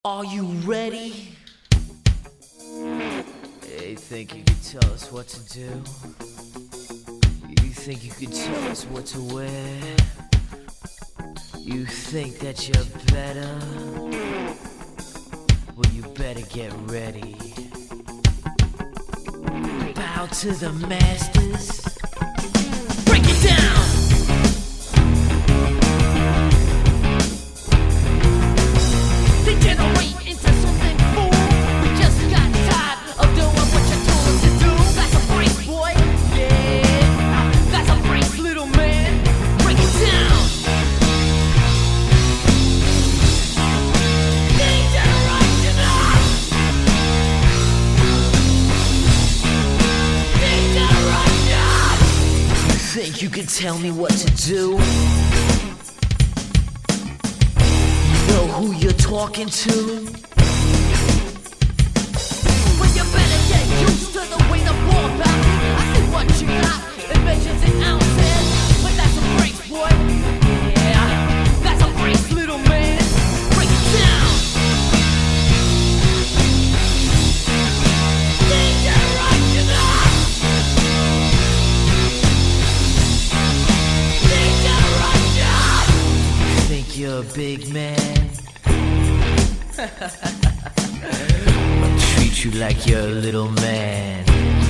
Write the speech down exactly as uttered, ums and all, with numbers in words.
Are you ready? You think you could tell us what to do? You think you could tell us what to wear? You think that you're better? Well, you better get ready. Bow to the masters. Break it down! Degenerate into something fool. We just got tired of doing what you told us to do. That's a brace, boy. Yeah, that's a brace, little man. Break it down. Degeneration up. Degeneration. You think you can tell me what to do? Know who you're talking to? Well, you better get used to the way the ball bounces. I see what you got in measures and ounces. But that's a brace, boy. Yeah, that's a brace, little man. Break it down. Degeneration up. Degeneration. Think you're a big man? I'll treat you like you're a little man.